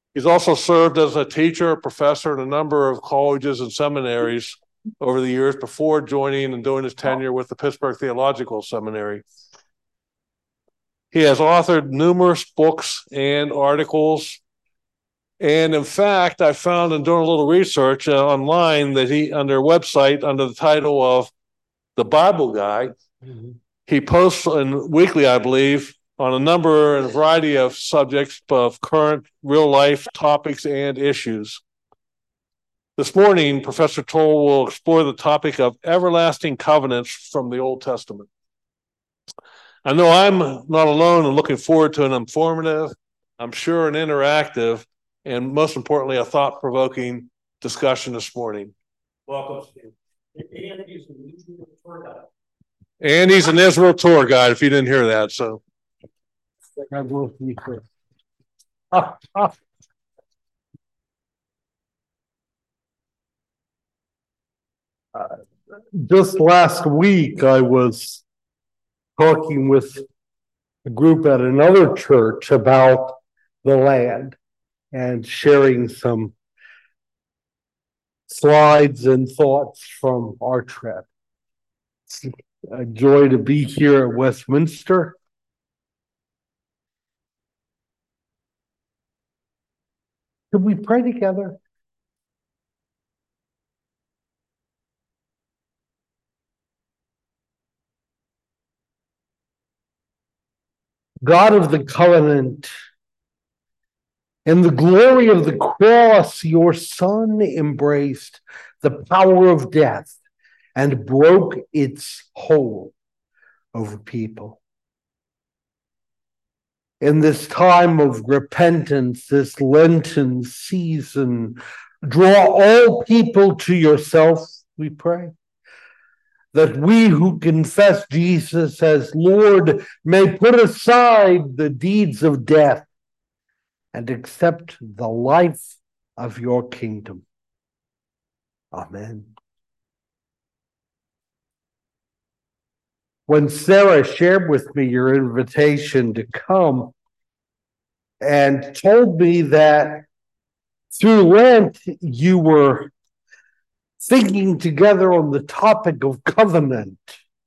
He's also served as a teacher, professor in a number of colleges and seminaries over the years before joining and doing his tenure with the Pittsburgh Theological Seminary. He has authored numerous books and articles. And in fact, I found in doing a little research online that he, on their website, under the title of The Bible Guy, he posts weekly, I believe, on a number and a variety of subjects of current real life topics and issues. This morning, Professor Toll will explore the topic of everlasting covenants from the Old Testament. I know I'm not alone in looking forward to an informative, I'm sure an interactive, and most importantly, a thought-provoking discussion this morning. Welcome, Steve. And he's an Israel tour guide, if you didn't hear that. So, just last week, I was talking with a group at another church about the land and sharing some slides and thoughts from our trip. It's a joy to be here at Westminster. Could we pray together? God of the covenant, in the glory of the cross, your Son embraced the power of death and broke its hold over people. In this time of repentance, this Lenten season, draw all people to yourself, we pray. That we who confess Jesus as Lord may put aside the deeds of death and accept the life of your kingdom. Amen. When Sarah shared with me your invitation to come and told me that through Lent you were thinking together on the topic of covenant,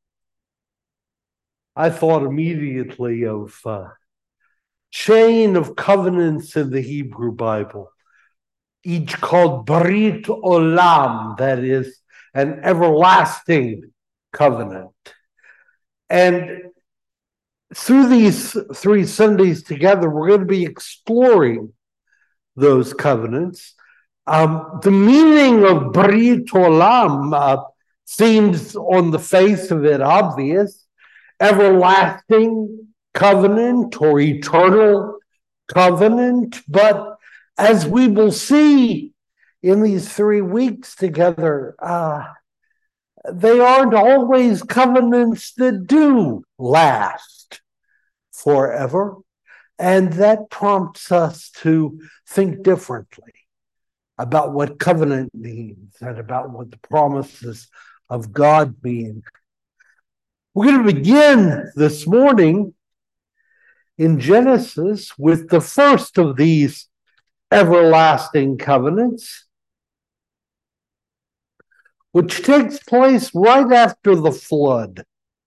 I thought immediately of chain of covenants in the Hebrew Bible, each called Brit Olam, that is an everlasting covenant. And through these 3 Sundays together, we're going to be exploring those covenants. The meaning of Brit Olam seems on the face of it obvious: everlasting covenant or eternal covenant. But as we will see in these 3 weeks together, they aren't always covenants that do last forever. And that prompts us to think differently about what covenant means and about what the promises of God mean. We're going to begin this morning in Genesis with the first of these everlasting covenants, which takes place right after the flood.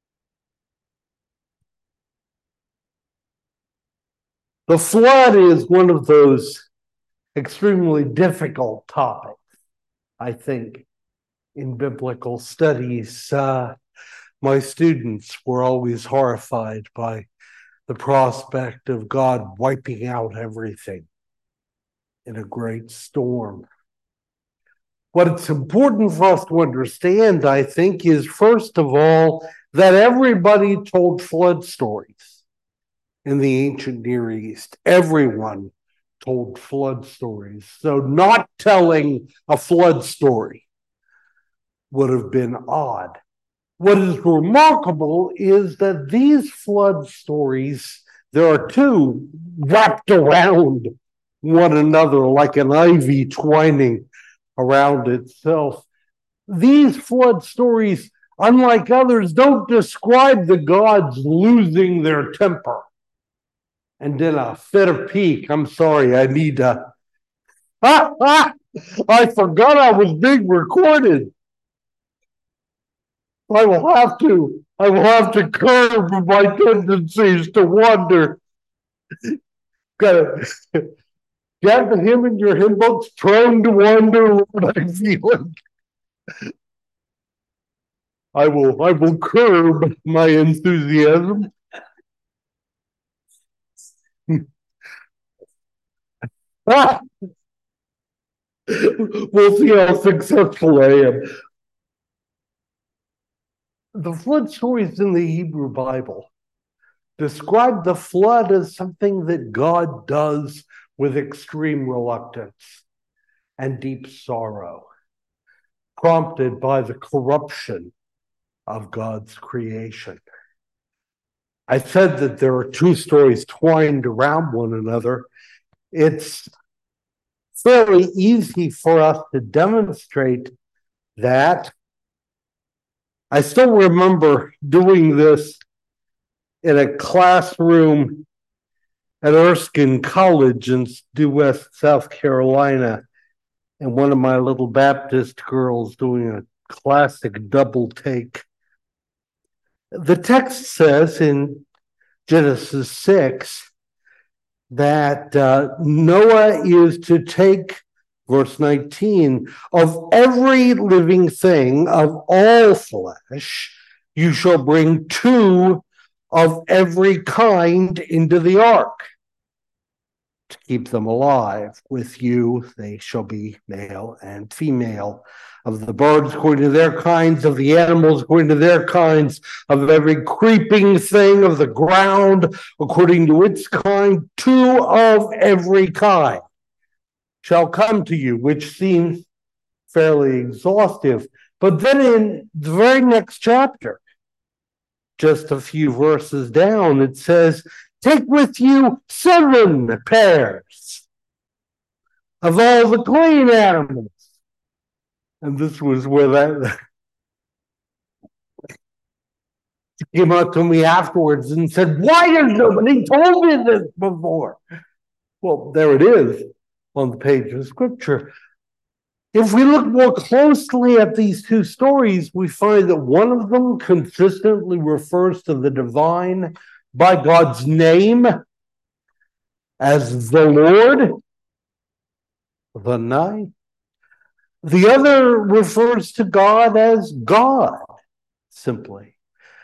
The flood is one of those extremely difficult topics, I think, in biblical studies. My students were always horrified by the prospect of God wiping out everything in a great storm. What it's important for us to understand, I think, is first of all, that everybody told flood stories in the ancient Near East. Everyone told flood stories. So not telling a flood story would have been odd. What is remarkable is that these flood stories, there are 2 wrapped around one another like an ivy twining around itself. These flood stories, unlike others, don't describe the gods losing their temper and in a fit of pique, I'm sorry, I need I forgot I was being recorded. I will have to curb my tendencies to wander. Gotta get him in your hymn books, prone to wander, Lord, I feel it. I will curb my enthusiasm. We'll see how successful I am. The flood stories in the Hebrew Bible describe the flood as something that God does with extreme reluctance and deep sorrow, prompted by the corruption of God's creation. I said that there are two stories twined around one another. It's fairly easy for us to demonstrate that. I still remember doing this in a classroom at Erskine College in due west South Carolina, and one of my little Baptist girls doing a classic double take. The text says in Genesis 6 that Noah is to take, verse 19, of every living thing of all flesh, you shall bring 2 of every kind into the ark to keep them alive with you. They shall be male and female. Of the birds according to their kinds, of the animals according to their kinds, of every creeping thing of the ground according to its kind, 2 of every kind shall come to you, which seems fairly exhaustive. But then in the very next chapter, just a few verses down, it says, take with you 7 pairs of all the clean animals. And this was where that came up to me afterwards and said, why has nobody told me this before? Well, there it is on the page of Scripture. If we look more closely at these 2 stories, we find that one of them consistently refers to the divine by God's name as the Lord, the night. The other refers to God as God, simply.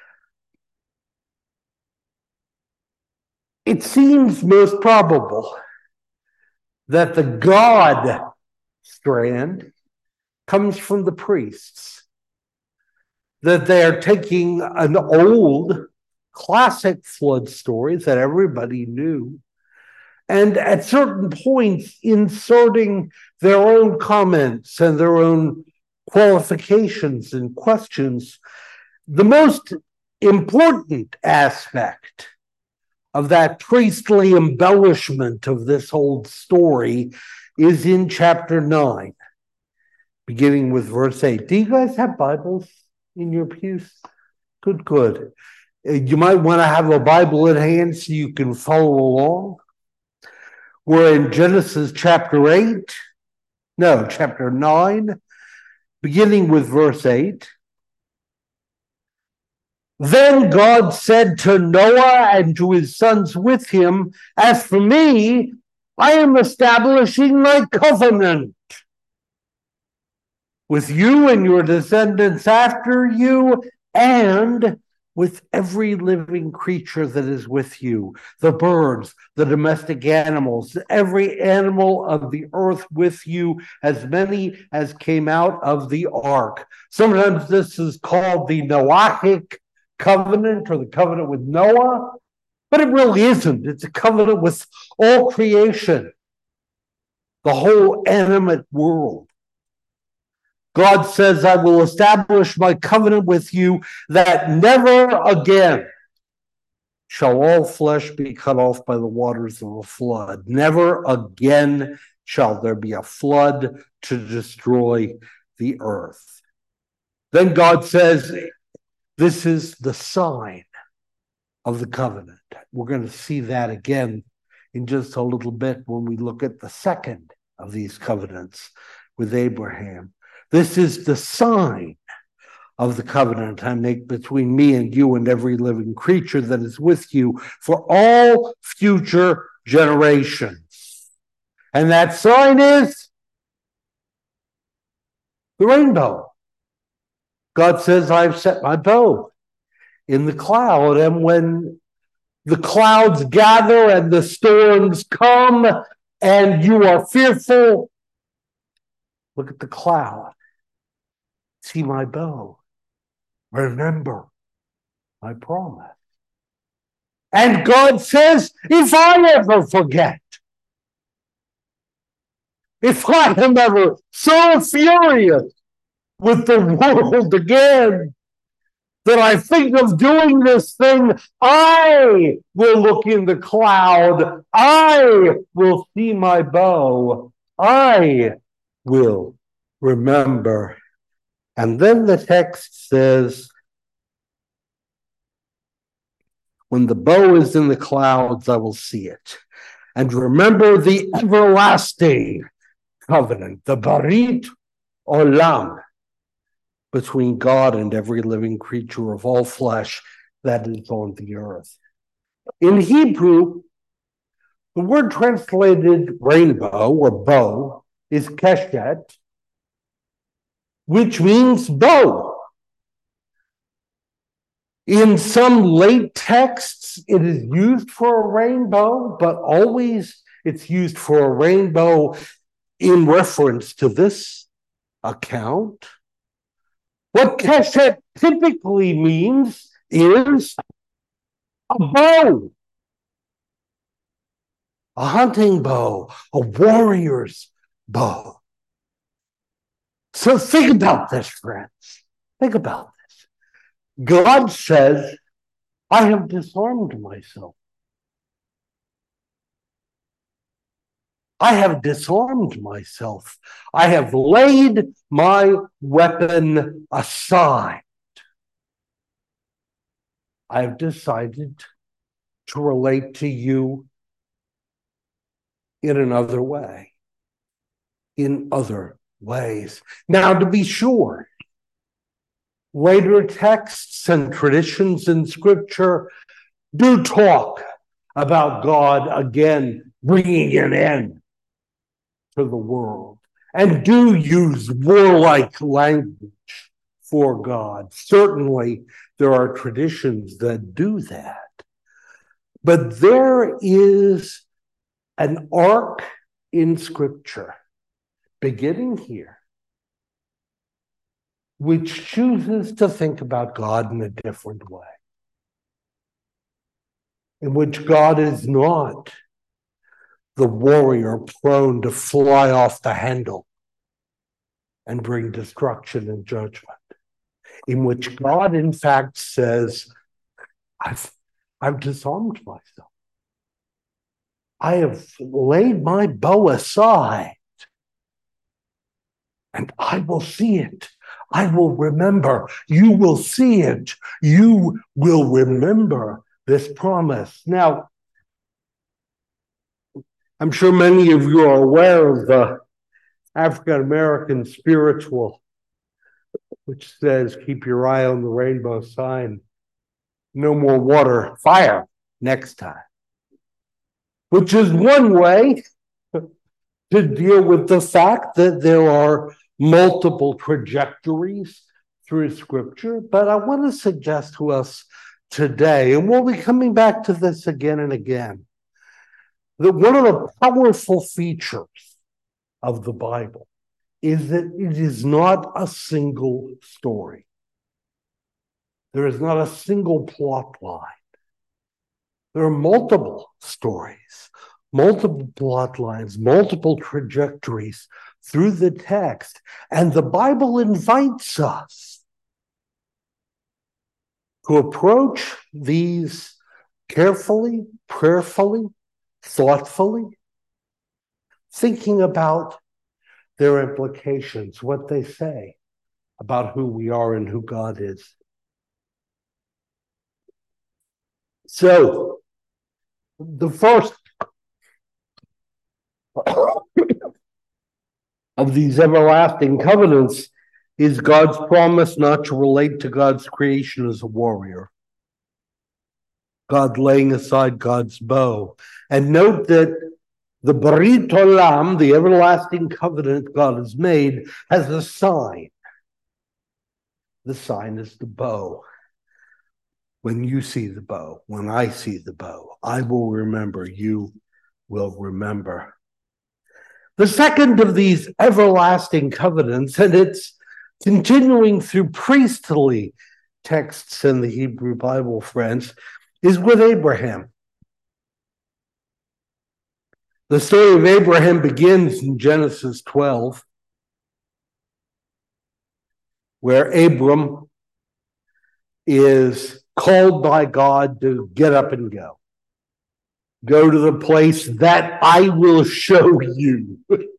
It seems most probable that the God strand comes from the priests, that they are taking an old classic flood story that everybody knew, and at certain points inserting their own comments and their own qualifications and questions. The most important aspect of that priestly embellishment of this old story is in chapter 9, beginning with verse 8. Do you guys have Bibles in your pews? Good. You might want to have a Bible at hand so you can follow along. We're in Genesis chapter 9, beginning with verse 8. Then God said to Noah and to his sons with him, as for me, I am establishing my covenant with you and your descendants after you, and with every living creature that is with you, the birds, the domestic animals, every animal of the earth with you, as many as came out of the ark. Sometimes this is called the Noahic covenant or the covenant with Noah, but it really isn't. It's a covenant with all creation, the whole animate world. God says, I will establish my covenant with you that never again shall all flesh be cut off by the waters of a flood. Never again shall there be a flood to destroy the earth. Then God says, this is the sign of the covenant. We're going to see that again in just a little bit when we look at the second of these covenants with Abraham. This is the sign of the covenant I make between me and you and every living creature that is with you for all future generations. And that sign is the rainbow. God says, I've set my bow in the cloud. And when the clouds gather and the storms come and you are fearful, look at the cloud. See my bow. Remember my promise. And God says, if I ever forget, if I am ever so furious with the world again that I think of doing this thing, I will look in the cloud. I will see my bow. I will remember. And then the text says, when the bow is in the clouds, I will see it. And remember the everlasting covenant, the Barit Olam, between God and every living creature of all flesh that is on the earth. In Hebrew, the word translated rainbow or bow is keshet, which means bow. In some late texts, it is used for a rainbow, but always it's used for a rainbow in reference to this account. What keshet typically means is a bow, a hunting bow, a warrior's bow. So think about this, friends. Think about this. God says, I have disarmed myself. I have disarmed myself. I have laid my weapon aside. I have decided to relate to you in another way, in other ways. Now, to be sure, later texts and traditions in Scripture do talk about God again bringing an end to the world and do use warlike language for God. Certainly, there are traditions that do that. But there is an arc in Scripture, beginning here, which chooses to think about God in a different way, in which God is not the warrior prone to fly off the handle and bring destruction and judgment, in which God, in fact, says, I've disarmed myself. I have laid my bow aside, and I will see it. I will remember. You will see it. You will remember this promise. Now, I'm sure many of you are aware of the African-American spiritual, which says, keep your eye on the rainbow sign. No more water, fire next time. Which is one way to deal with the fact that there are multiple trajectories through Scripture. But I want to suggest to us today, and we'll be coming back to this again and again, that one of the powerful features of the Bible is that it is not a single story. There is not a single plot line. There are multiple stories, multiple plot lines, multiple trajectories through the text. And the Bible invites us to approach these carefully, prayerfully, thoughtfully, thinking about their implications, what they say about who we are and who God is. So, the first of these everlasting covenants is God's promise not to relate to God's creation as a warrior. God laying aside God's bow. And note that the Brit Olam, the everlasting covenant God has made, has a sign. The sign is the bow. When you see the bow, when I see the bow, I will remember, you will remember. The second of these everlasting covenants, and it's continuing through priestly texts in the Hebrew Bible, friends, is with Abraham. The story of Abraham begins in Genesis 12, where Abram is called by God to get up and go. Go to the place that I will show you.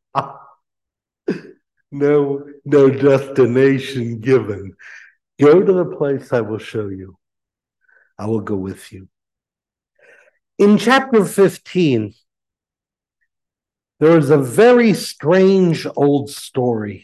No destination given. Go to the place I will show you. I will go with you. In chapter 15, there is a very strange old story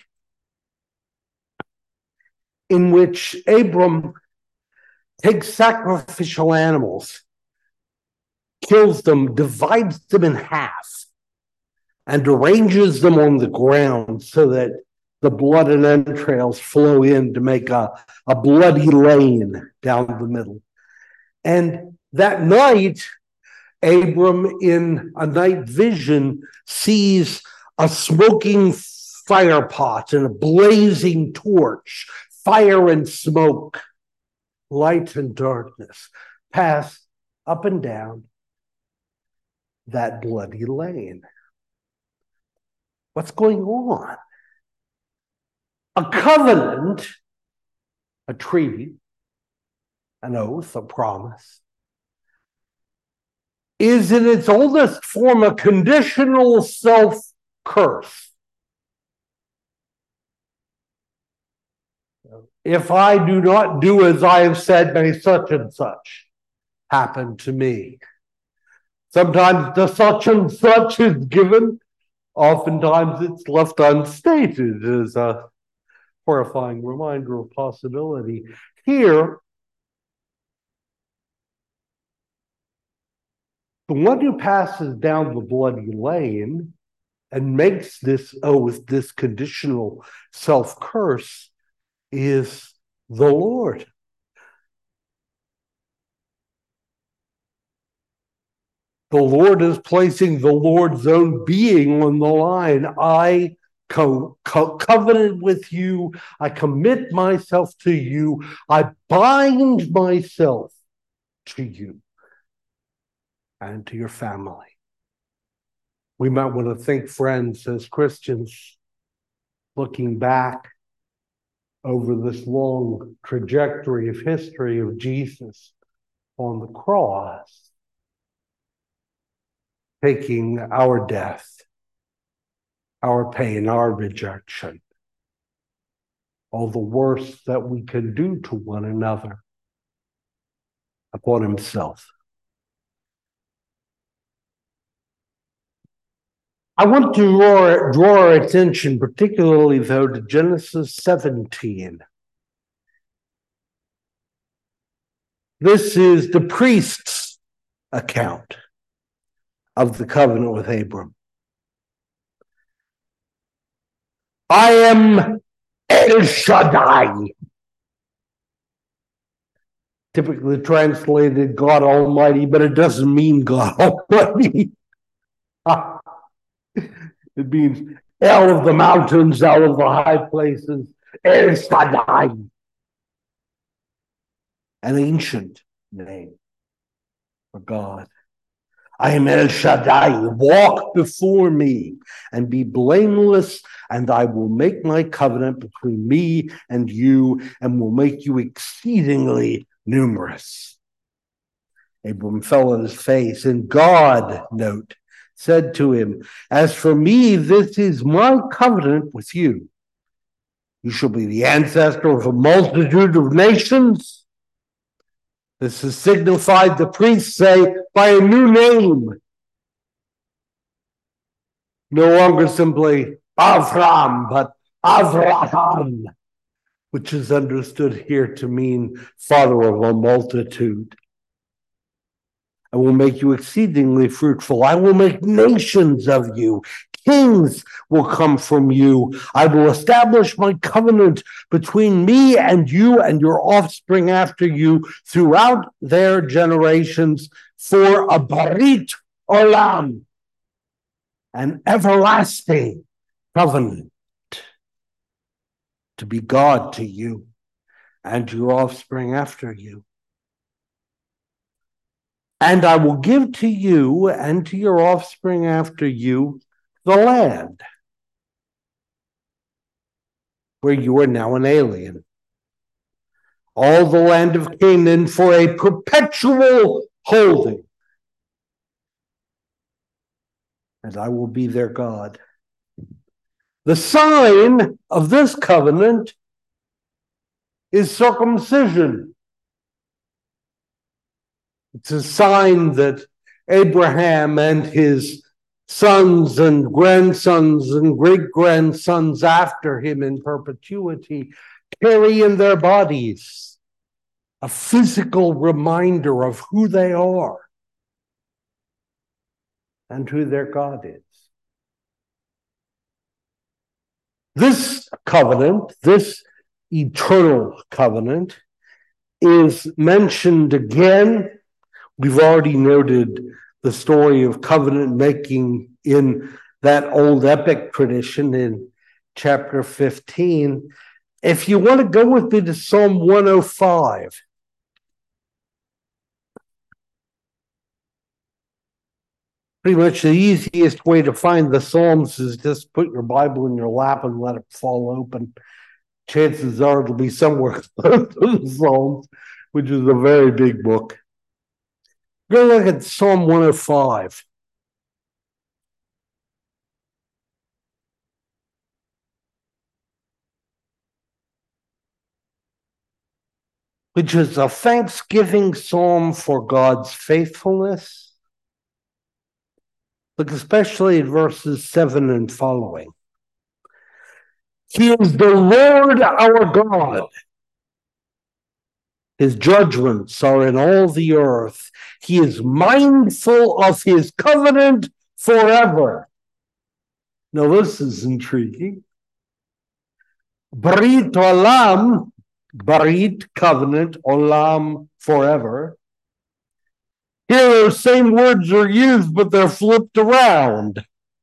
in which Abram takes sacrificial animals, kills them, divides them in half, and arranges them on the ground so that the blood and entrails flow in to make a bloody lane down the middle. And that night, Abram, in a night vision, sees a smoking fire pot and a blazing torch, fire and smoke, light and darkness, pass up and down that bloody lane. What's going on? A covenant, a treaty, an oath, a promise, is in its oldest form a conditional self-curse. If I do not do as I have said, may such and such happen to me. Sometimes the such and such is given. Oftentimes it's left unstated as a horrifying reminder of possibility. Here, the one who passes down the bloody lane and makes this oath, this conditional self-curse, is the Lord. The Lord is placing the Lord's own being on the line. I covenant with you. I commit myself to you. I bind myself to you and to your family. We might want to think, friends, as Christians, looking back over this long trajectory of history of Jesus on the cross, taking our death, our pain, our rejection, all the worst that we can do to one another upon himself. I want to draw our attention, particularly, though, to Genesis 17. This is the priest's account of the covenant with Abram. I am El Shaddai. Typically translated God Almighty, but it doesn't mean God Almighty. It means El of the mountains, El of the high places, El Shaddai. An ancient name for God. I am El Shaddai. Walk before me and be blameless, and I will make my covenant between me and you and will make you exceedingly numerous. Abram fell on his face, and God, note, said to him, as for me, this is my covenant with you. You shall be the ancestor of a multitude of nations. This is signified, the priests say, by a new name. No longer simply Avram, but Avraham, which is understood here to mean father of a multitude. I will make you exceedingly fruitful. I will make nations of you. Kings will come from you. I will establish my covenant between me and you and your offspring after you throughout their generations for a barit olam, an everlasting covenant, to be God to you and your offspring after you. And I will give to you and to your offspring after you the land where you are now an alien, all the land of Canaan for a perpetual holding. And I will be their God. The sign of this covenant is circumcision. It's a sign that Abraham and his sons and grandsons and great-grandsons after him in perpetuity carry in their bodies a physical reminder of who they are and who their God is. This covenant, this eternal covenant, is mentioned again. We've already noted the story of covenant making in that old epic tradition in chapter 15. If you want to go with me to Psalm 105, pretty much the easiest way to find the Psalms is just put your Bible in your lap and let it fall open. Chances are it'll be somewhere close to the Psalms, which is a very big book. Go look at Psalm 105. Which is a thanksgiving psalm for God's faithfulness. Look especially at verses 7 and following. He is the Lord our God. His judgments are in all the earth. He is mindful of his covenant forever. Now this is intriguing. Barit olam, barit, covenant, olam, forever. Here the same words are used, but they're flipped around.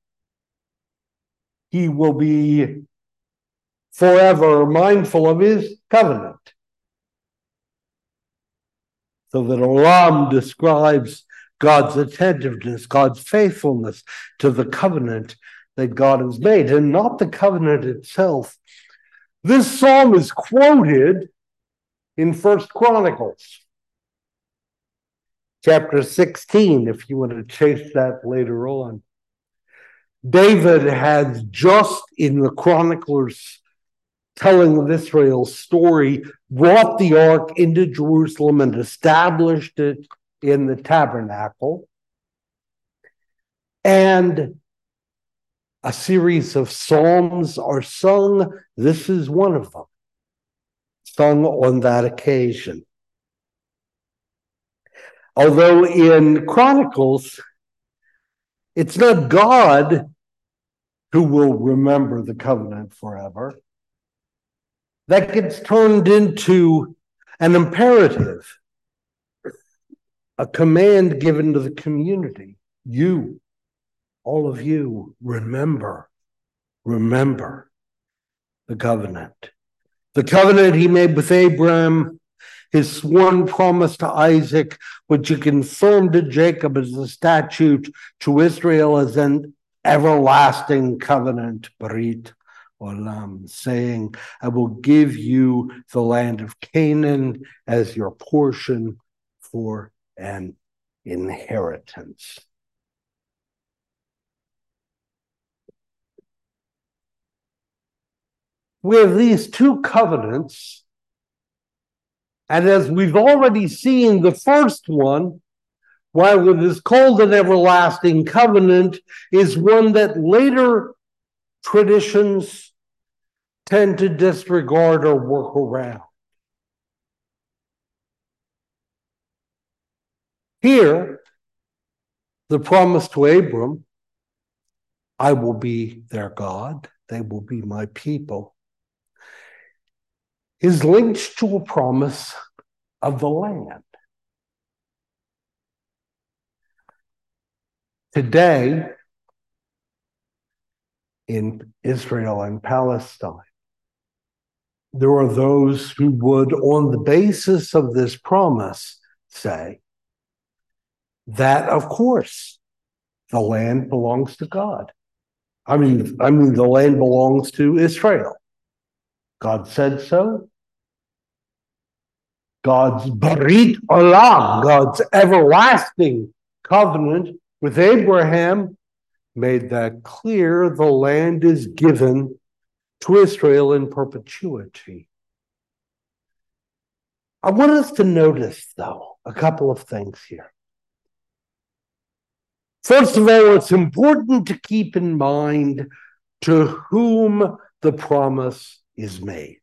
He will be forever mindful of his covenant. So that olam describes God's attentiveness, God's faithfulness to the covenant that God has made, and not the covenant itself. This psalm is quoted in 1 Chronicles, chapter 16, if you want to chase that later on. David has just in the chroniclers telling of Israel's story, brought the ark into Jerusalem and established it in the tabernacle. And a series of psalms are sung. This is one of them, sung on that occasion. Although in Chronicles, it's not God who will remember the covenant forever. That gets turned into an imperative, a command given to the community. You, all of you, remember the covenant. The covenant he made with Abraham, his sworn promise to Isaac, which he confirmed to Jacob as a statute, to Israel as an everlasting covenant, Barit Olam, saying, I will give you the land of Canaan as your portion for an inheritance. We have these two covenants, and as we've already seen, the first one, while it is called an everlasting covenant, is one that later traditions tend to disregard or work around. Here, the promise to Abram, I will be their God, they will be my people, is linked to a promise of the land. Today, in Israel and Palestine, there are those who would, on the basis of this promise, say that, of course, the land belongs to God. I mean, the land belongs to Israel. God said so. God's Barit Olam, God's everlasting covenant with Abraham, made that clear. The land is given to Israel in perpetuity. I want us to notice, though, a couple of things here. First of all, it's important to keep in mind to whom the promise is made.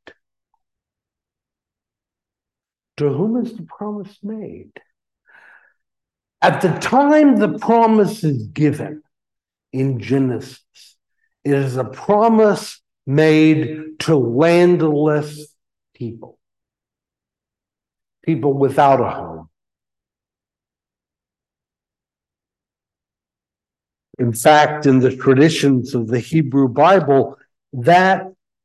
To whom is the promise made? At the time the promise is given in Genesis, it is a promise made to landless people, people without a home. In fact, in the traditions of the Hebrew Bible, that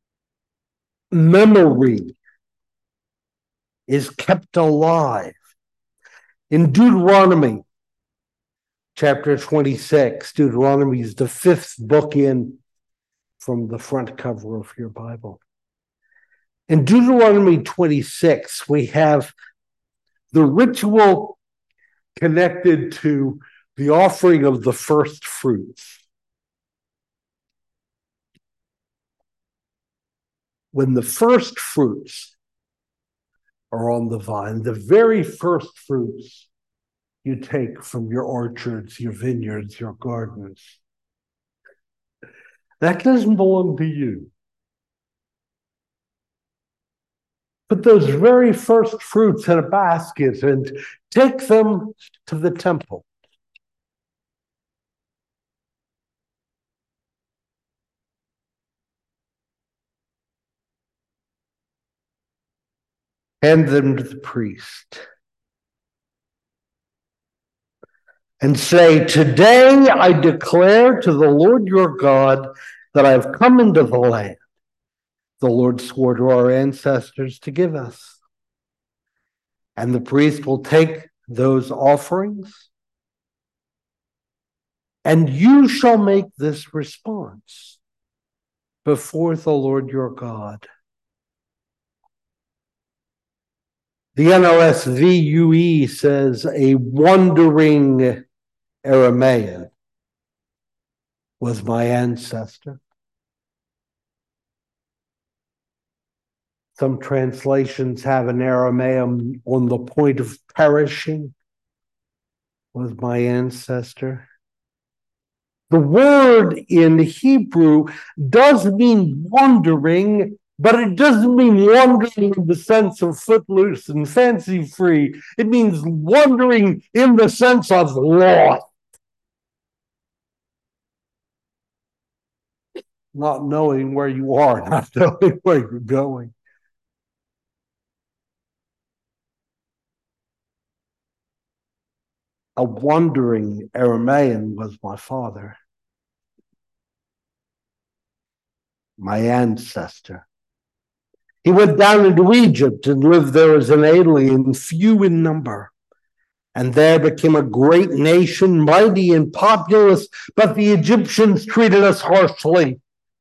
memory is kept alive. In Deuteronomy chapter 26, Deuteronomy is the fifth book in from the front cover of your Bible. In Deuteronomy 26, we have the ritual connected to the offering of the first fruits. When the first fruits are on the vine, the very first fruits you take from your orchards, your vineyards, your gardens, that doesn't belong to you. Put those very first fruits in a basket and take them to the temple. Hand them to the priest and say, today I declare to the Lord your God that I have come into the land the Lord swore to our ancestors to give us. And the priest will take those offerings, and you shall make this response before the Lord your God. The NRSV UE says a wandering Aramaean was my ancestor. Some translations have an Aramaean on the point of perishing was my ancestor. The word in Hebrew does mean wandering, but it doesn't mean wandering in the sense of footloose and fancy-free. It means wandering in the sense of lost. Not knowing where you are, not knowing where you're going. A wandering Aramaean was my father, my ancestor. He went down into Egypt and lived there as an alien, few in number, and there became a great nation, mighty and populous, but the Egyptians treated us harshly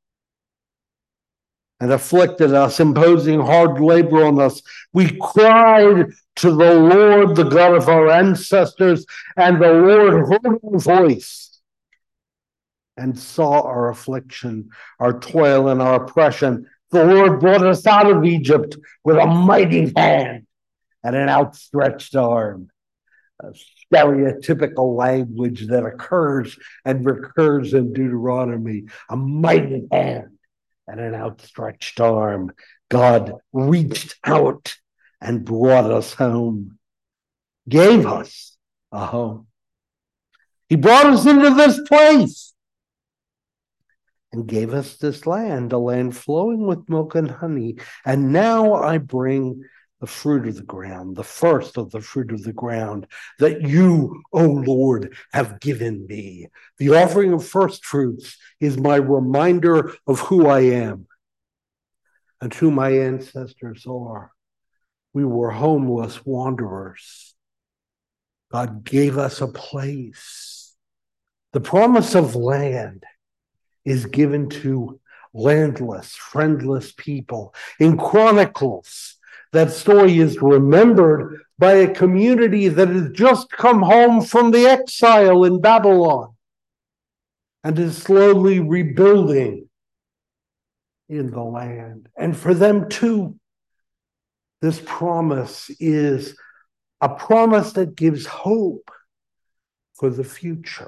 and afflicted us, imposing hard labor on us. We cried to the Lord, the God of our ancestors, and the Lord heard our voice and saw our affliction, our toil, and our oppression. The Lord brought us out of Egypt with a mighty hand and an outstretched arm. stereotypical language that occurs and recurs in Deuteronomy. A mighty hand and an outstretched arm. God reached out and brought us home, gave us a home. He brought us into this place and gave us this land, a land flowing with milk and honey. And now I bring the fruit of the ground, the first of the fruit of the ground that you, O Lord, have given me. The offering of first fruits is my reminder of who I am and who my ancestors are. We were homeless wanderers. God gave us a place. The promise of land is given to landless, friendless people. In Chronicles, that story is remembered by a community that has just come home from the exile in Babylon and is slowly rebuilding in the land. And for them too, this promise is a promise that gives hope for the future.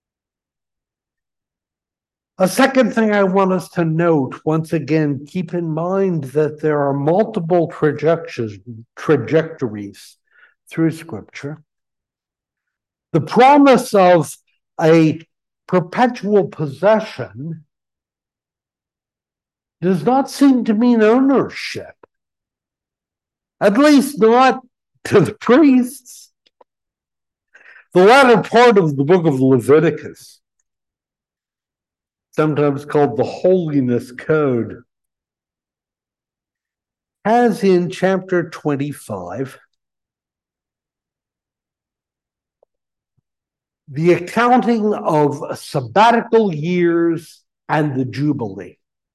A second thing I want us to note, once again, keep in mind that there are multiple trajectories through Scripture. The promise of a perpetual possession does not seem to mean ownership, at least not to the priests. The latter part of the book of Leviticus, sometimes called the Holiness Code, has in chapter 25 the accounting of sabbatical years and the Jubilee.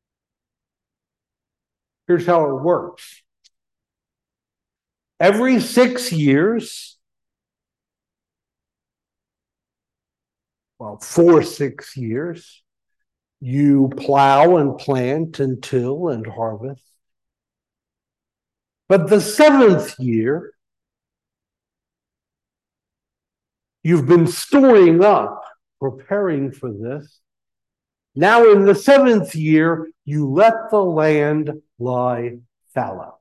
Here's how it works. Every 6 years, well, 6 years, you plow and plant and till and harvest. But the 7th year, you've been storing up, preparing for this. Now in the 7th year, you let the land lie fallow.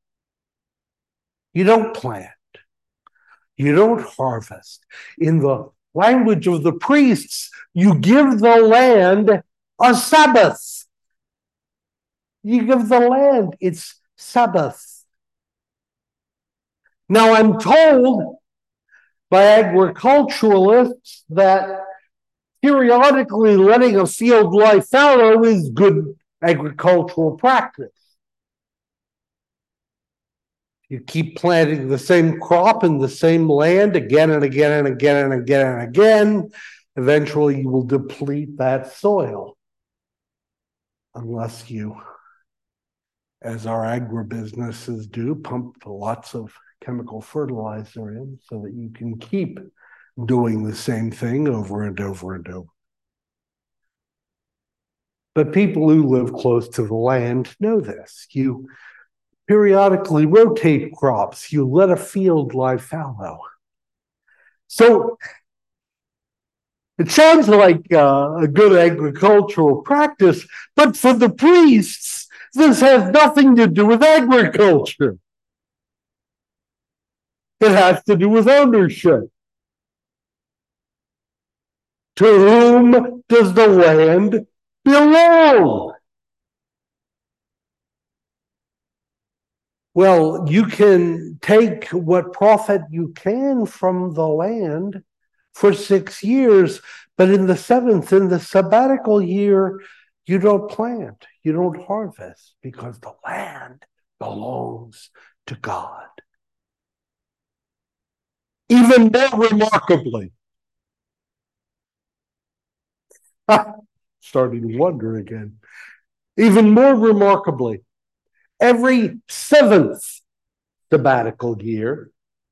You don't plant. You don't harvest. In the language of the priests, you give the land a Sabbath. You give the land its Sabbath. Now I'm told by agriculturalists that periodically letting a field lie fallow is good agricultural practice. You keep planting the same crop in the same land again and again and again and again and again. Eventually, you will deplete that soil. Unless you, as our agribusinesses do, pump lots of chemical fertilizer in so that you can keep doing the same thing over and over and over. But people who live close to the land know this. You periodically rotate crops. You let a field lie fallow. So it sounds like a good agricultural practice, but for the priests, this has nothing to do with agriculture. It has to do with ownership. To whom does the land belong? Well, you can take what profit you can from the land for 6 years, but in the 7th, in the sabbatical year, you don't plant, you don't harvest, because the land belongs to God. Even more remarkably, starting to wonder again, even more remarkably, every 7th sabbatical year,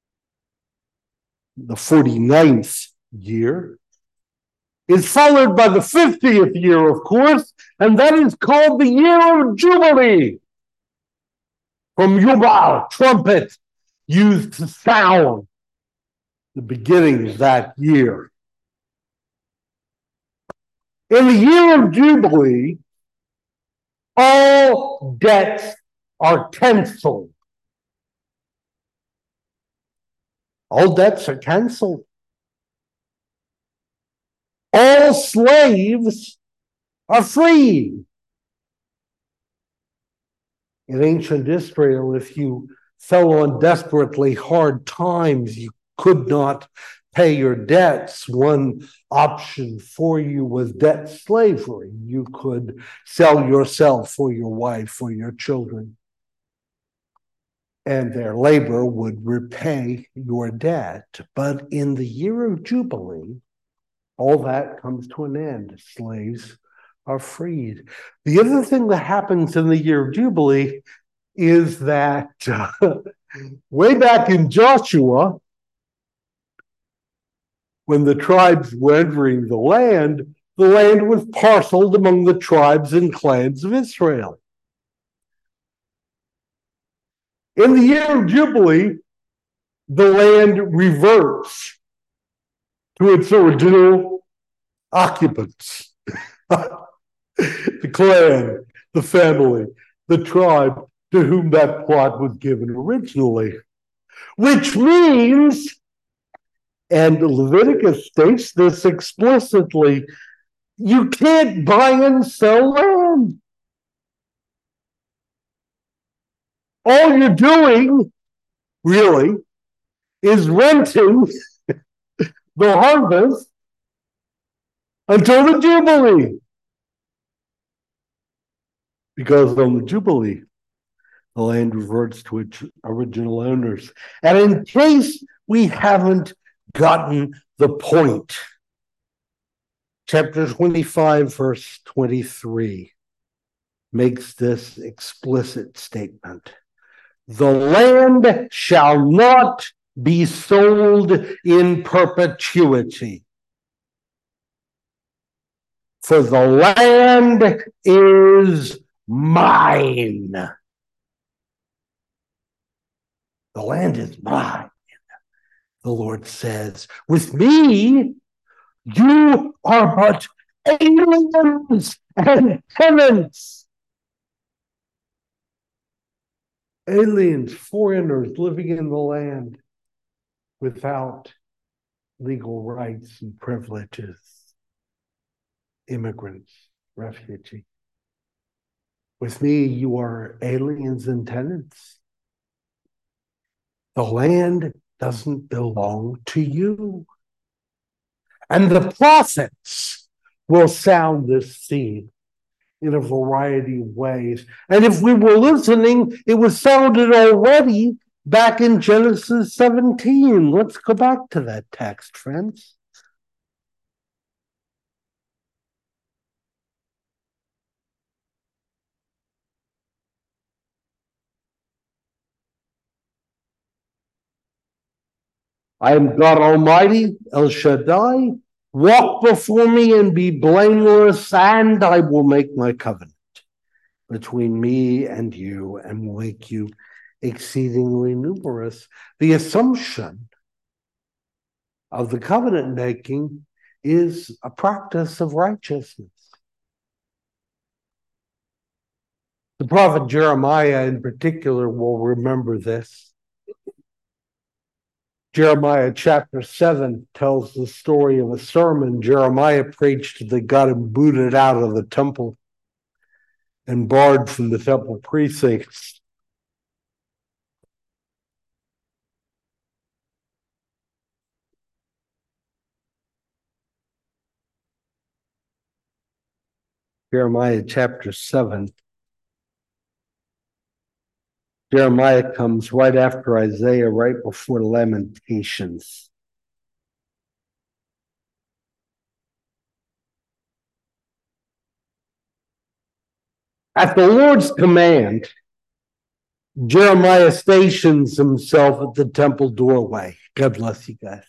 the 49th year, is followed by the 50th year, of course, and that is called the year of Jubilee. From Yubal, trumpet used to sound. the beginning of that year. In the year of Jubilee, all debts are canceled. All debts are canceled. All slaves are freed. In ancient Israel, if you fell on desperately hard times, you could not pay your debts. One option for you was debt slavery. You could sell yourself or your wife or your children, and their labor would repay your debt. But in the year of Jubilee, all that comes to an end. Slaves are freed. The other thing that happens in the year of Jubilee is that way back in Joshua, when the tribes were entering the land was parceled among the tribes and clans of Israel. In the year of Jubilee, the land reverts to its original occupants. The clan, the family, the tribe to whom that plot was given originally. Which means, and Leviticus states this explicitly, you can't buy and sell land. All you're doing, really, is renting the harvest until the Jubilee. Because on the Jubilee, the land reverts to its original owners. And in case we haven't gotten the point, chapter 25, verse 23 makes this explicit statement. The land shall not be sold in perpetuity, for the land is mine. The land is mine, the Lord says. With me, you are but aliens and tenants. Aliens, foreigners living in the land without legal rights and privileges. Immigrants, refugees. With me, you are aliens and tenants. The land doesn't belong to you. And the prophets will sound this seed in a variety of ways. And if we were listening, it was sounded already back in Genesis 17. Let's go back to that text, friends. I am God Almighty, El Shaddai. Walk before me and be blameless, and I will make my covenant between me and you and will make you exceedingly numerous. The assumption of the covenant making is a practice of righteousness. The prophet Jeremiah in particular will remember this. Jeremiah chapter 7 tells the story of a sermon Jeremiah preached that got him booted out of the temple and barred from the temple precincts. Jeremiah chapter 7. Jeremiah comes right after Isaiah, right before Lamentations. At the Lord's command, Jeremiah stations himself at the temple doorway. God bless you guys.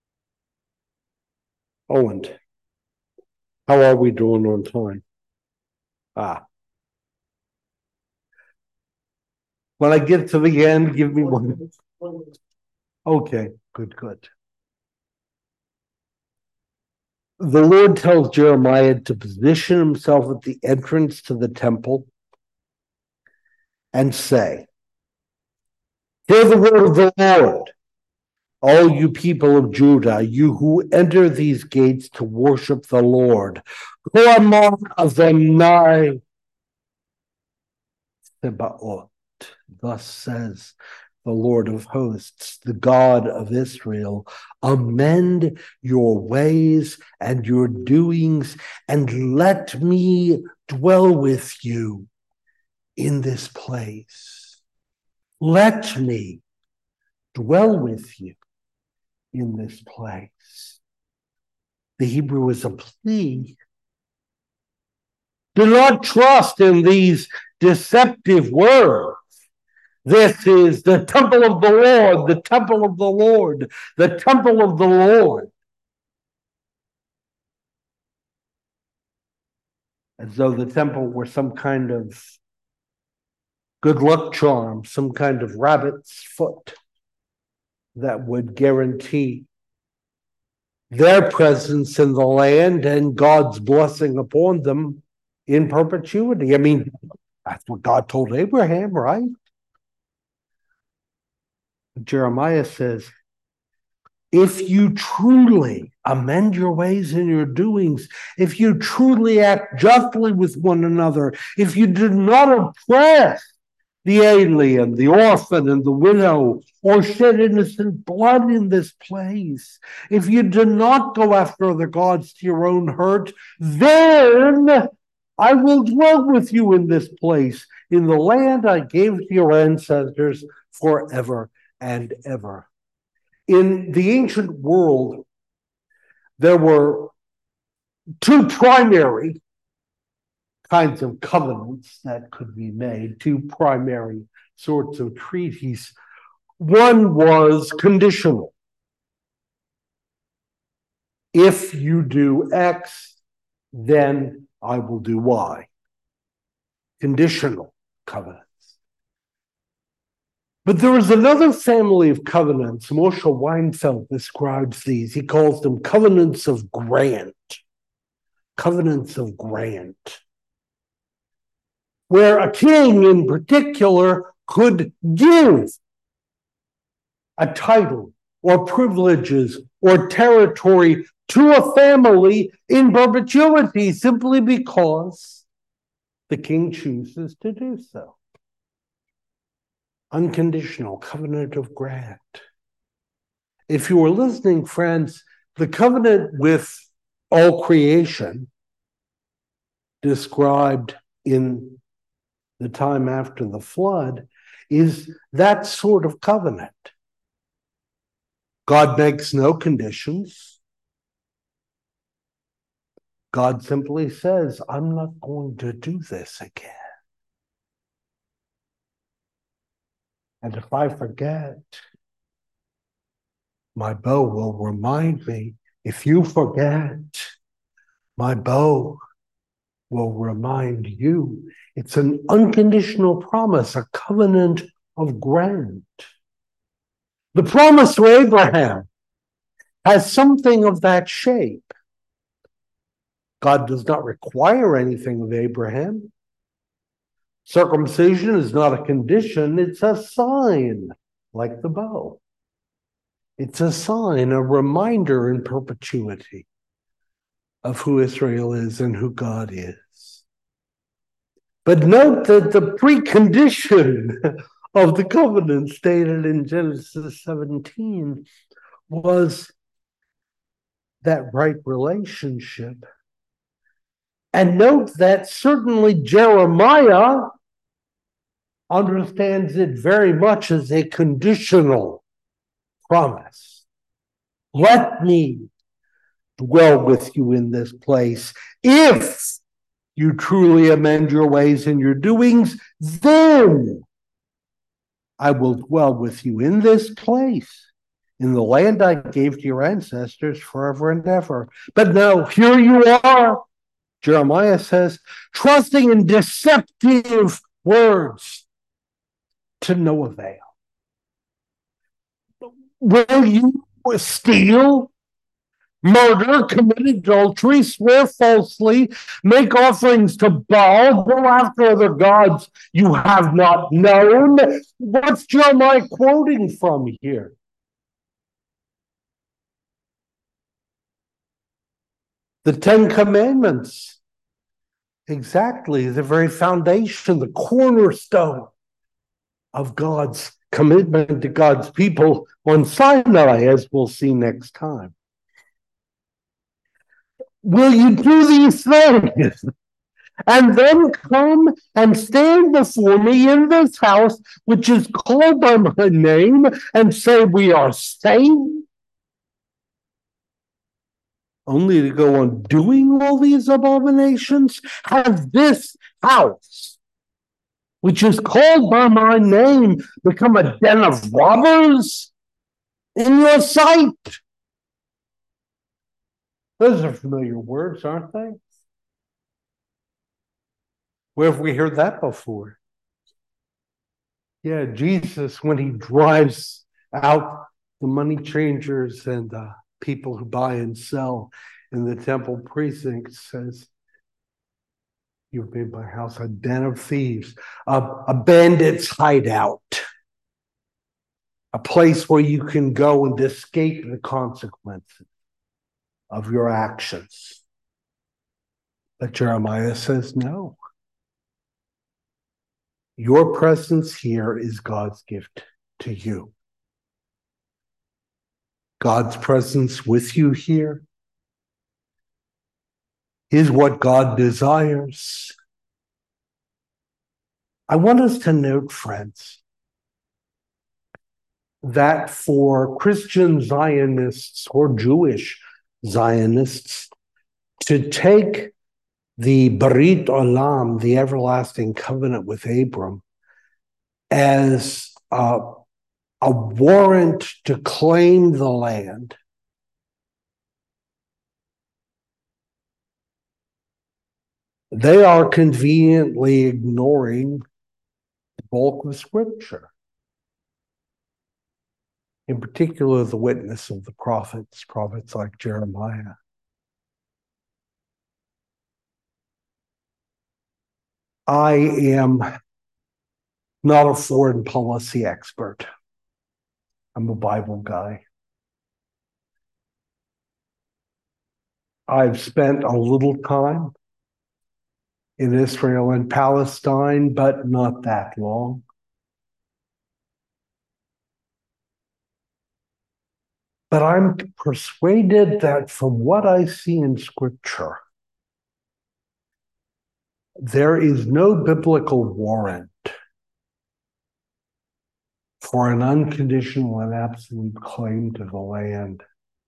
Owen, how are we doing on time? When I get to the end, give me one. Okay, good. the Lord tells Jeremiah to position himself at the entrance to the temple and say, "Hear the word of the Lord, all you people of Judah, you who enter these gates to worship the Lord. Adonai Sebaot. Thus says the Lord of hosts, the God of Israel, amend your ways and your doings, and let me dwell with you in this place. Let me dwell with you in this place." The Hebrew is a plea. Do not trust in these deceptive words. This is the temple of the Lord, the temple of the Lord, the temple of the Lord. As though the temple were some kind of good luck charm, some kind of rabbit's foot that would guarantee their presence in the land and God's blessing upon them in perpetuity. I mean, that's what God told Abraham, right? Jeremiah says, if you truly amend your ways and your doings, if you truly act justly with one another, if you do not oppress the alien, the orphan, and the widow, or shed innocent blood in this place, if you do not go after other gods to your own hurt, then I will dwell with you in this place, in the land I gave to your ancestors forever and ever. In the ancient world, there were two primary kinds of covenants that could be made, two primary sorts of treaties. One was conditional. If you do X, then I will do Y. Conditional covenants. But there is another family of covenants. Moshe Weinfeld describes these. He calls them covenants of grant. Covenants of grant. Where a king in particular could give a title or privileges or territory to a family in perpetuity simply because the king chooses to do so. Unconditional covenant of grant. If you were listening, friends, the covenant with all creation described in the time after the flood is that sort of covenant. God makes no conditions. God simply says, I'm not going to do this again. And if I forget, my bow will remind me. If you forget, my bow will remind you. It's an unconditional promise, a covenant of grant. The promise to Abraham has something of that shape. God does not require anything of Abraham. Circumcision is not a condition, it's a sign, like the bow. It's a sign, a reminder in perpetuity of who Israel is and who God is. But note that the precondition of the covenant stated in Genesis 17 was that right relationship. And note that certainly Jeremiah understands it very much as a conditional promise. Let me dwell with you in this place. If you truly amend your ways and your doings, then I will dwell with you in this place, in the land I gave to your ancestors forever and ever. But now here you are, Jeremiah says, trusting in deceptive words to no avail. Will you steal murder, commit adultery, swear falsely, make offerings to Baal, go after other gods you have not known. What's Jeremiah quoting from here? The Ten Commandments. Exactly, the very foundation, the cornerstone of God's commitment to God's people on Sinai, as we'll see next time. Will you do these things? And then come and stand before me in this house, which is called by my name, and say, we are saved? Only to go on doing all these abominations? Have this house, which is called by my name, become a den of robbers in your sight? Those are familiar words, aren't they? Where have we heard that before? Yeah, Jesus, when he drives out the money changers and people who buy and sell in the temple precincts, says, you've made my house a den of thieves, a bandit's hideout, a place where you can go and escape the consequences of your actions. But Jeremiah says, no. Your presence here is God's gift to you. God's presence with you here is what God desires. I want us to note, friends, that for Christian Zionists or Jewish Zionists to take the Brit Olam, the everlasting covenant with Abram, as a warrant to claim the land, they are conveniently ignoring the bulk of Scripture, in particular the witness of the prophets like Jeremiah. I am not a foreign policy expert. I'm a Bible guy. I've spent a little time in Israel and Palestine, but not that long. But I'm persuaded that from what I see in Scripture, there is no biblical warrant for an unconditional and absolute claim to the land.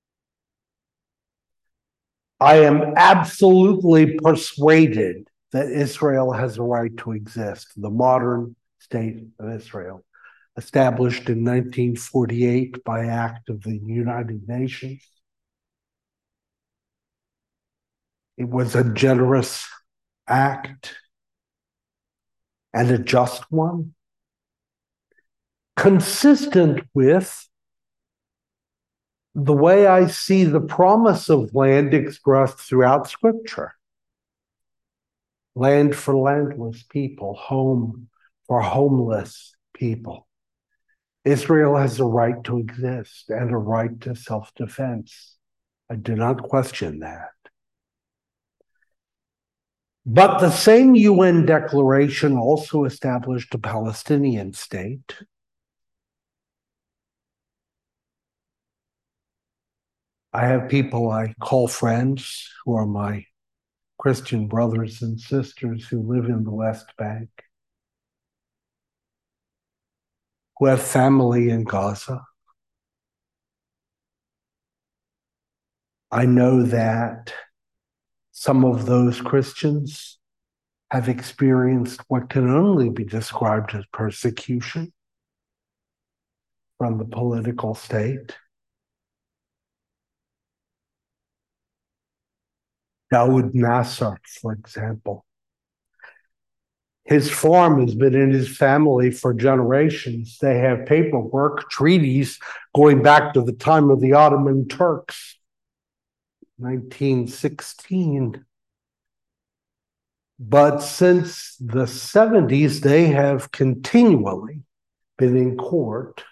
I am absolutely persuaded that Israel has a right to exist, the modern state of Israel, established in 1948 by act of the United Nations. It was a generous act and a just one, consistent with the way I see the promise of land expressed throughout Scripture. Land for landless people, home for homeless people. Israel has a right to exist and a right to self-defense. I do not question that. But the same UN declaration also established a Palestinian state. I have people I call friends who are my Christian brothers and sisters who live in the West Bank, who have family in Gaza. I know that some of those Christians have experienced what can only be described as persecution from the political state. Dawood Nasser, for example. His farm has been in his family for generations. They have paperwork, treaties going back to the time of the Ottoman Turks. 1916. But since the 70s, they have continually been in court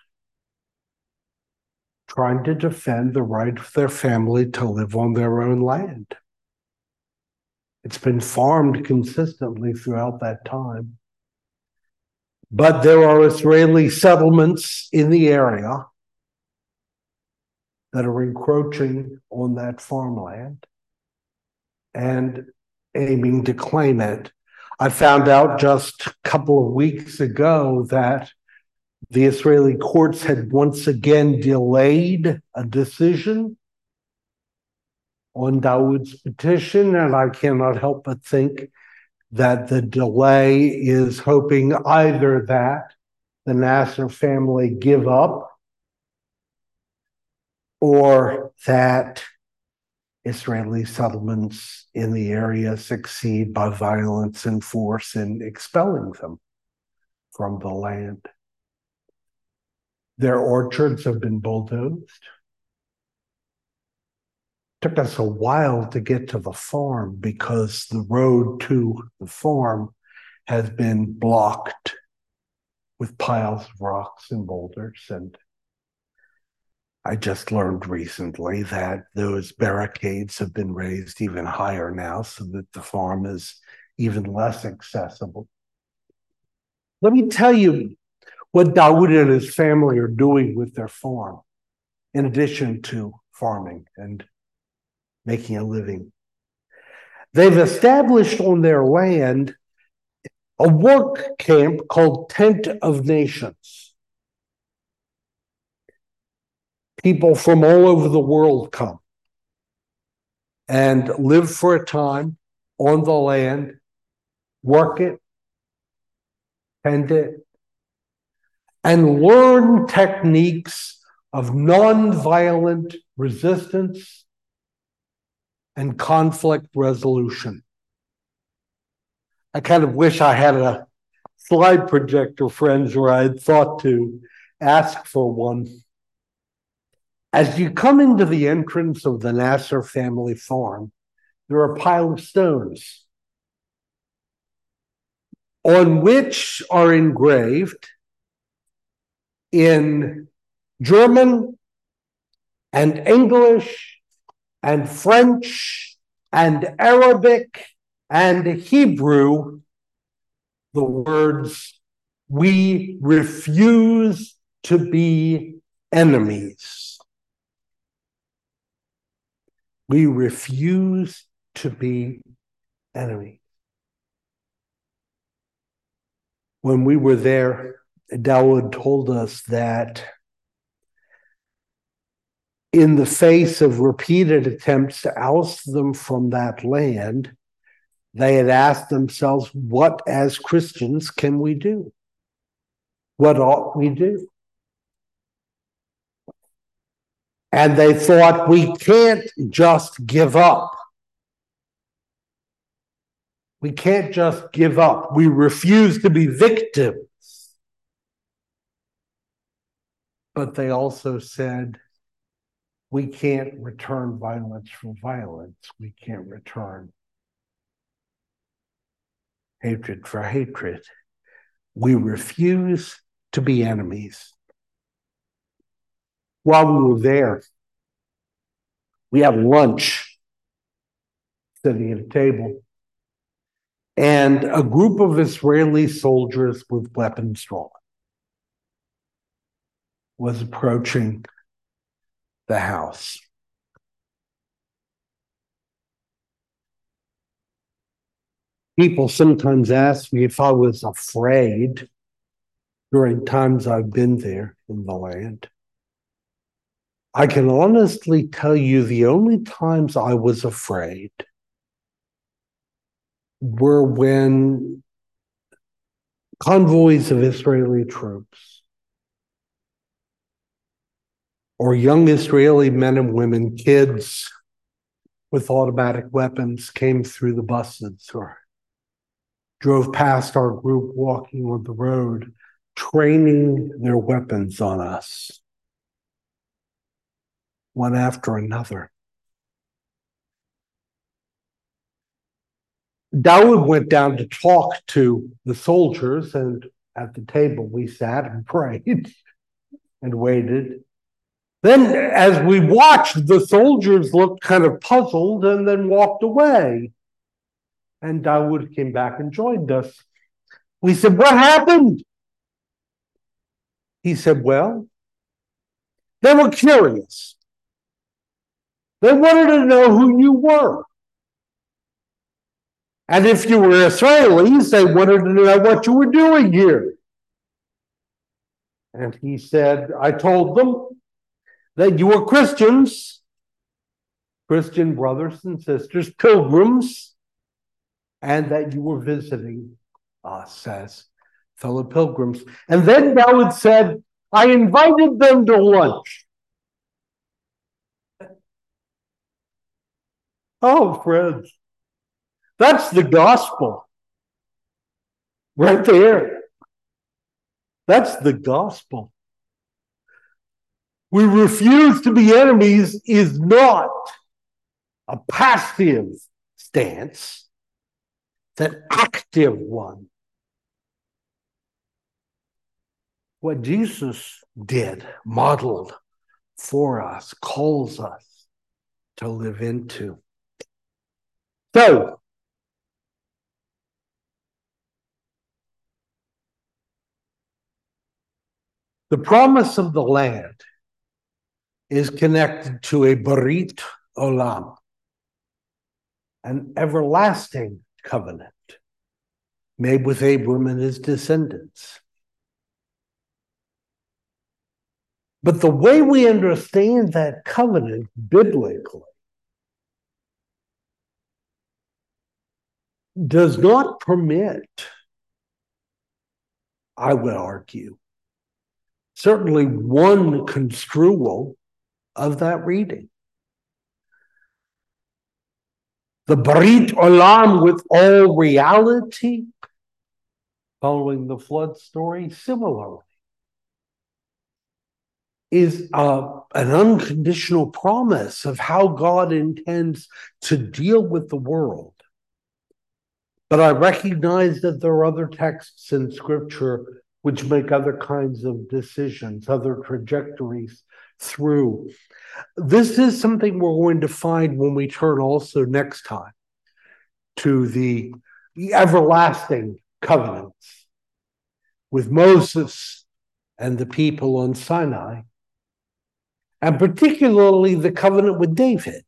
trying to defend the right of their family to live on their own land. It's been farmed consistently throughout that time. But there are Israeli settlements in the area that are encroaching on that farmland and aiming to claim it. I found out just a couple of weeks ago that the Israeli courts had once again delayed a decision on Dawood's petition, and I cannot help but think that the delay is hoping either that the Nasser family give up or that Israeli settlements in the area succeed by violence and force in expelling them from the land. Their orchards have been bulldozed. Took us a while to get to the farm because the road to the farm has been blocked with piles of rocks and boulders. And I just learned recently that those barricades have been raised even higher now so that the farm is even less accessible. Let me tell you what Dawood and his family are doing with their farm, in addition to farming and making a living. They've established on their land a work camp called Tent of Nations. People from all over the world come and live for a time on the land, work it, tend it, and learn techniques of nonviolent resistance and conflict resolution. I kind of wish I had a slide projector, friends, where I had thought to ask for one. As you come into the entrance of the Nasser family farm, there are a pile of stones on which are engraved in German and English and French and Arabic and Hebrew the words, "We refuse to be enemies." We refuse to be enemies. When we were there, Dawood told us that in the face of repeated attempts to oust them from that land, they had asked themselves, what as Christians can we do? What ought we do? And they thought, we can't just give up. We can't just give up. We refuse to be victims. But they also said, we can't return violence for violence. We can't return hatred for hatred. We refuse to be enemies. While we were there, we had lunch, sitting at a table, and a group of Israeli soldiers with weapons drawn was approaching the house. People sometimes ask me if I was afraid during times I've been there in the land. I can honestly tell you the only times I was afraid were when convoys of Israeli troops or young Israeli men and women, kids with automatic weapons came through the buses or drove past our group walking on the road, training their weapons on us, one after another. Dawood went down to talk to the soldiers, and at the table we sat and prayed and waited. Then, as we watched, the soldiers looked kind of puzzled and then walked away. And Dawood came back and joined us. We said, "What happened?" He said, "Well, they were curious. They wanted to know who you were. And if you were Israelis, they wanted to know what you were doing here." And he said, "I told them that you were Christians, Christian brothers and sisters, pilgrims, and that you were visiting us as fellow pilgrims." And then Dawood said, "I invited them to lunch." Oh, friends, that's the gospel right there. That's the gospel. We refuse to be enemies is not a passive stance, it's an active one. What Jesus did, modeled for us, calls us to live into. So, the promise of the land is connected to a Barit Olam, an everlasting covenant made with Abram and his descendants. But the way we understand that covenant biblically does not permit, I would argue, certainly one construal of that reading. The Barit Olam with all reality, following the flood story, similarly, is an unconditional promise of how God intends to deal with the world. But I recognize that there are other texts in Scripture which make other kinds of decisions, other trajectories through. This is something we're going to find when we turn also next time to the everlasting covenants with Moses and the people on Sinai, and particularly the covenant with David,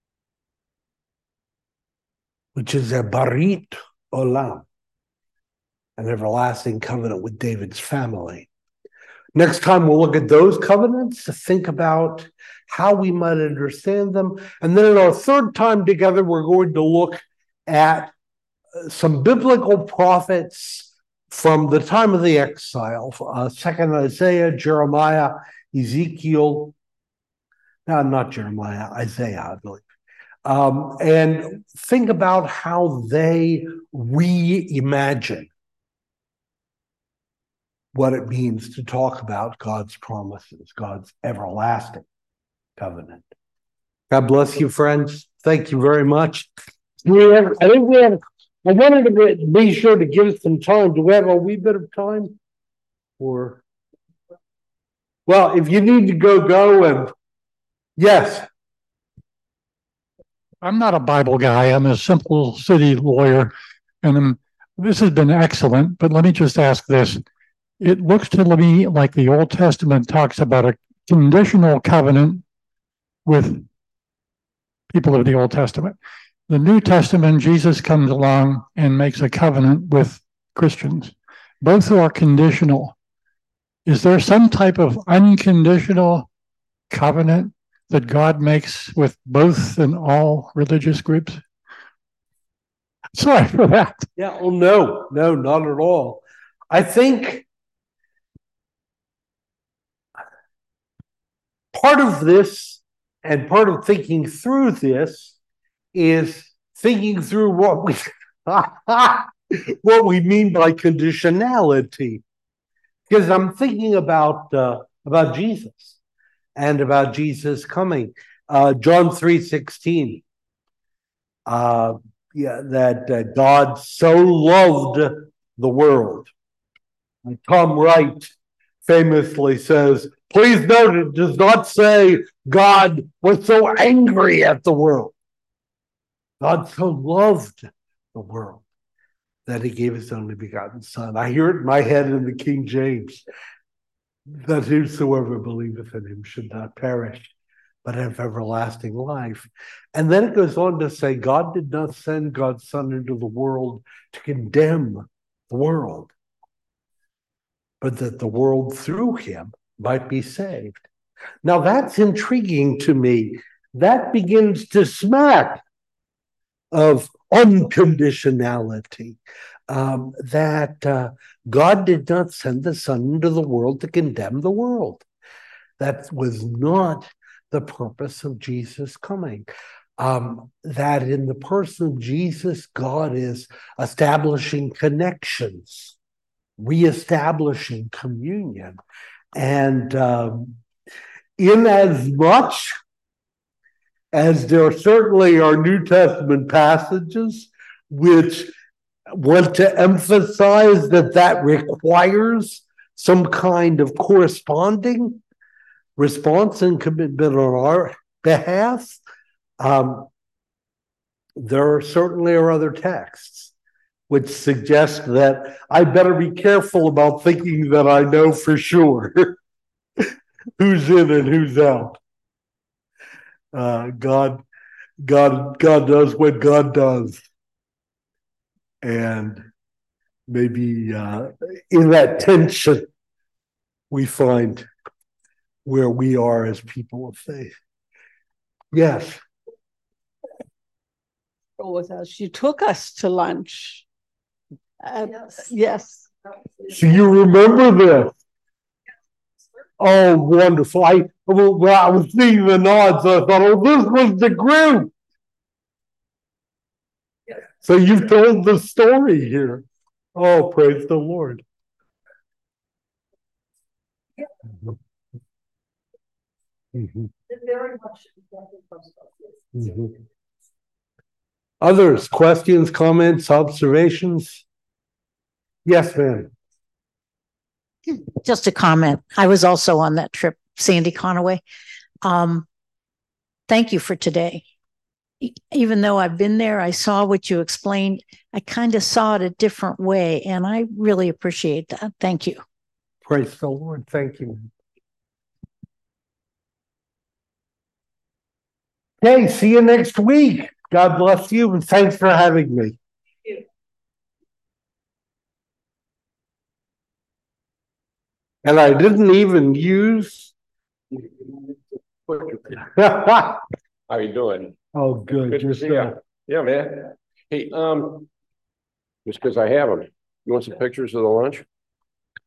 which is a Barit Olam, an everlasting covenant with David's family. Next time we'll look at those covenants to think about how we might understand them. And then in our third time together, we're going to look at some biblical prophets from the time of the exile, second Isaiah, Jeremiah, Ezekiel, no, not Jeremiah, Isaiah, I believe. And think about how they reimagine what it means to talk about God's promises, God's everlasting covenant. God bless you, friends. Thank you very much. I wanted to be sure to give some time. Do we have a wee bit of time? Or, well, if you need to go, and yes. I'm not a Bible guy. I'm a simple city lawyer, and this has been excellent. But let me just ask this. It looks to me like the Old Testament talks about a conditional covenant with people of the Old Testament. The New Testament, Jesus comes along and makes a covenant with Christians. Both are conditional. Is there some type of unconditional covenant that God makes with both and all religious groups? Sorry for that. Yeah, oh no, not at all. I think part of this and part of thinking through this is thinking through what we what we mean by conditionality. Because I'm thinking about Jesus and about Jesus coming. John 3:16. that God so loved the world. And Tom Wright famously says, please note it does not say God was so angry at the world. God so loved the world that he gave his only begotten Son. I hear it in my head in the King James, that whosoever believeth in him should not perish, but have everlasting life. And then it goes on to say, God did not send God's Son into the world to condemn the world, but that the world through him might be saved. Now that's intriguing to me. That begins to smack of unconditionality, that God did not send the Son into the world to condemn the world. That was not the purpose of Jesus coming. That in the person of Jesus, God is establishing connections, reestablishing communion. And in as much as there certainly are New Testament passages which want to emphasize that requires some kind of corresponding response and commitment on our behalf, there certainly are other texts which suggest that I better be careful about thinking that I know for sure who's in and who's out. God does what God does. And maybe in that tension, we find where we are as people of faith. Yes. With us, you took us to lunch. Yes. So you remember this? Oh, wonderful. I was seeing the nods. I thought, oh, this was the group. So you've told the story here. Oh, praise the Lord. Mm-hmm. Very much. Mm-hmm. Others, questions, comments, observations? Yes, ma'am. Just a comment. I was also on that trip, Sandy Conaway. Thank you for today. Even though I've been there, I saw what you explained. I kind of saw it a different way, and I really appreciate that. Thank you. Praise the Lord. Thank you. Okay, see you next week. God bless you, and thanks for having me. And I didn't even use. How you doing? Oh, good. Good to see you. Yeah, man. Hey, just because I have them. You want some pictures of the lunch?